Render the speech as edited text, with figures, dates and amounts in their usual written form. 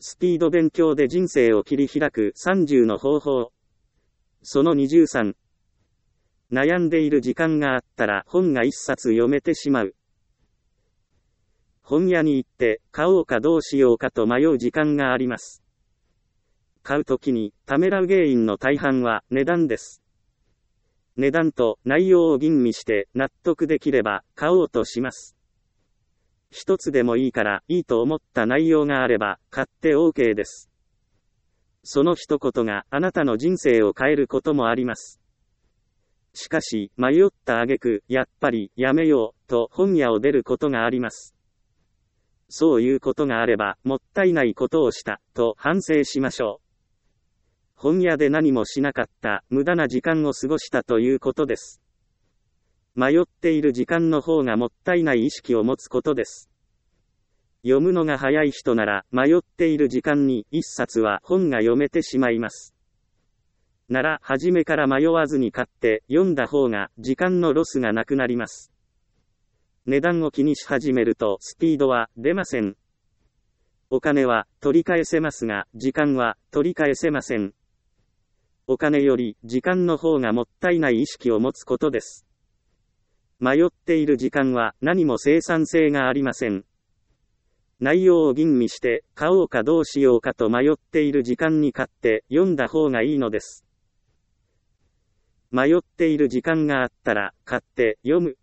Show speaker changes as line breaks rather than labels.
スピード勉強で人生を切り開く30の方法。その23。悩んでいる時間があったら本が一冊読めてしまう。本屋に行って買おうかどうしようかと迷う時間があります。買うときにためらう原因の大半は値段です。値段と内容を吟味して納得できれば買おうとします。一つでもいいからいいと思った内容があれば買って OK です。その一言があなたの人生を変えることもあります。しかし迷った挙句やっぱりやめようと本屋を出ることがあります。そういうことがあればもったいないことをしたと反省しましょう。本屋で何もしなかった無駄な時間を過ごしたということです。迷っている時間の方がもったいない意識を持つことです。読むのが早い人なら迷っている時間に一冊は本が読めてしまいます。なら初めから迷わずに買って読んだ方が時間のロスがなくなります。値段を気にし始めるとスピードは出ません。お金は取り返せますが時間は取り返せません。お金より時間の方がもったいない意識を持つことです。迷っている時間は何も生産性がありません。内容を吟味して買おうかどうしようかと迷っている時間に買って読んだ方がいいのです。迷っている時間があったら買って読む。